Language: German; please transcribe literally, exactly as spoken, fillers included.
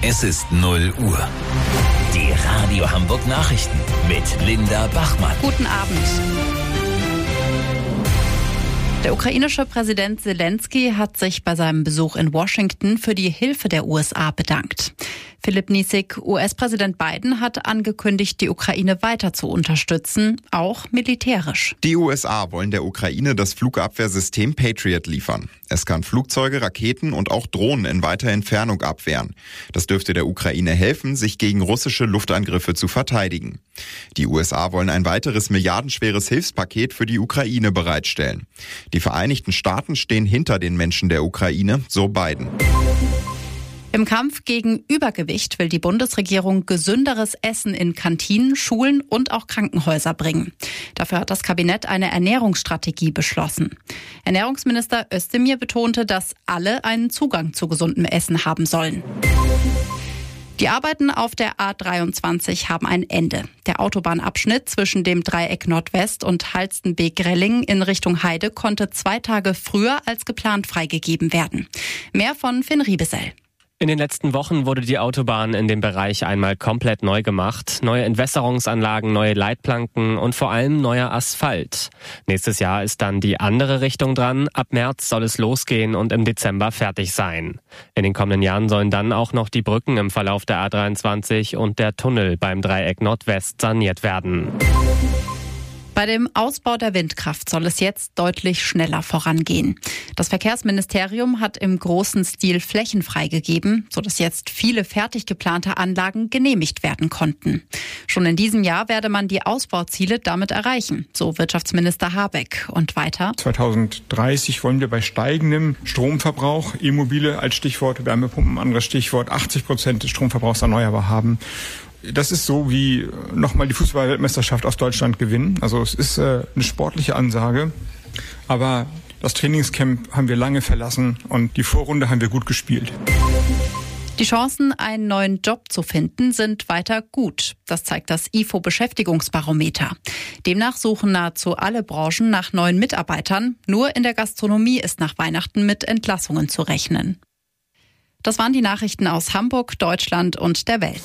Es ist null Uhr. Die Radio Hamburg Nachrichten mit Linda Bachmann. Guten Abend. Der ukrainische Präsident Zelensky hat sich bei seinem Besuch in Washington für die Hilfe der U S A bedankt. Philipp Niesig, U S-Präsident Biden, hat angekündigt, die Ukraine weiter zu unterstützen, auch militärisch. Die U S A wollen der Ukraine das Flugabwehrsystem Patriot liefern. Es kann Flugzeuge, Raketen und auch Drohnen in weiter Entfernung abwehren. Das dürfte der Ukraine helfen, sich gegen russische Luftangriffe zu verteidigen. Die U S A wollen ein weiteres milliardenschweres Hilfspaket für die Ukraine bereitstellen. Die Vereinigten Staaten stehen hinter den Menschen der Ukraine, so Biden. Im Kampf gegen Übergewicht will die Bundesregierung gesünderes Essen in Kantinen, Schulen und auch Krankenhäuser bringen. Dafür hat das Kabinett eine Ernährungsstrategie beschlossen. Ernährungsminister Özdemir betonte, dass alle einen Zugang zu gesundem Essen haben sollen. Die Arbeiten auf der A dreiundzwanzig haben ein Ende. Der Autobahnabschnitt zwischen dem Dreieck Nordwest und Halstenbek-Relling in Richtung Heide konnte zwei Tage früher als geplant freigegeben werden. Mehr von Finn Riebesell. In den letzten Wochen wurde die Autobahn in dem Bereich einmal komplett neu gemacht. Neue Entwässerungsanlagen, neue Leitplanken und vor allem neuer Asphalt. Nächstes Jahr ist dann die andere Richtung dran. Ab März soll es losgehen und im Dezember fertig sein. In den kommenden Jahren sollen dann auch noch die Brücken im Verlauf der A dreiundzwanzig und der Tunnel beim Dreieck Nordwest saniert werden. Bei dem Ausbau der Windkraft soll es jetzt deutlich schneller vorangehen. Das Verkehrsministerium hat im großen Stil Flächen freigegeben, sodass jetzt viele fertig geplante Anlagen genehmigt werden konnten. Schon in diesem Jahr werde man die Ausbauziele damit erreichen, so Wirtschaftsminister Habeck. Und weiter: zwanzig dreißig wollen wir bei steigendem Stromverbrauch, E-Mobile als Stichwort, Wärmepumpen anderes Stichwort, achtzig Prozent des Stromverbrauchs erneuerbar haben. Das ist so wie nochmal die Fußball-Weltmeisterschaft aus Deutschland gewinnen. Also es ist äh, eine sportliche Ansage, aber das Trainingscamp haben wir lange verlassen und die Vorrunde haben wir gut gespielt. Die Chancen, einen neuen Job zu finden, sind weiter gut. Das zeigt das I F O-Beschäftigungsbarometer. Demnach suchen nahezu alle Branchen nach neuen Mitarbeitern. Nur in der Gastronomie ist nach Weihnachten mit Entlassungen zu rechnen. Das waren die Nachrichten aus Hamburg, Deutschland und der Welt.